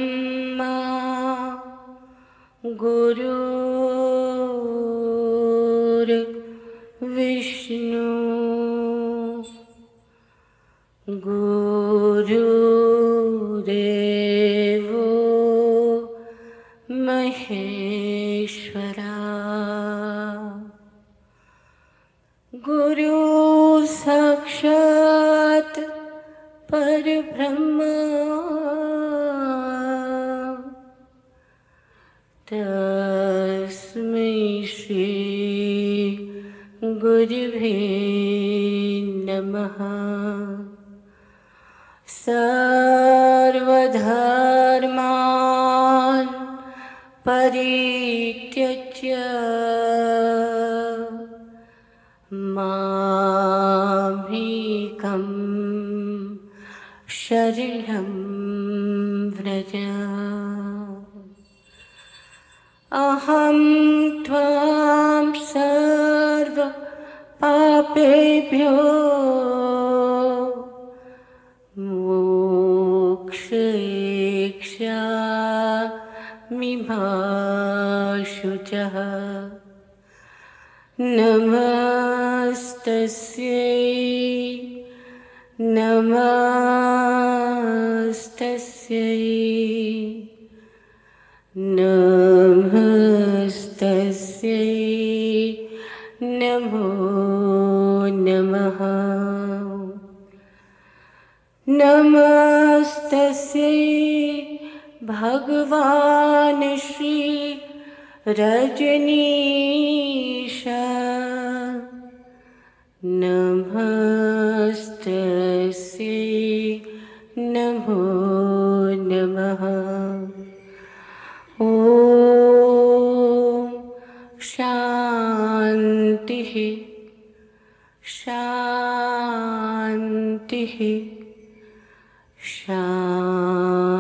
ब्रह्मा गुरुर्विष्णु गुरुदेवो महेश्वरा गुरु साक्षात् परब्रह्म तस्मै श्री गुरुवे नमः। सर्वधर्मान् परित्यज्य मामेकं शरणं व्रज। अहं त्वां सर्वपापेभ्यो मोक्षयिष्यामि मा शुचः। नमस्तस्यै नमस्तस्यै नमस्तस्यै नमो नमः। नमस्तस्यै भगवान् श्री रजनीश। नमस्तस्यै नमो नमः। ॐ शान्तिः शान्तिः शान्तिः।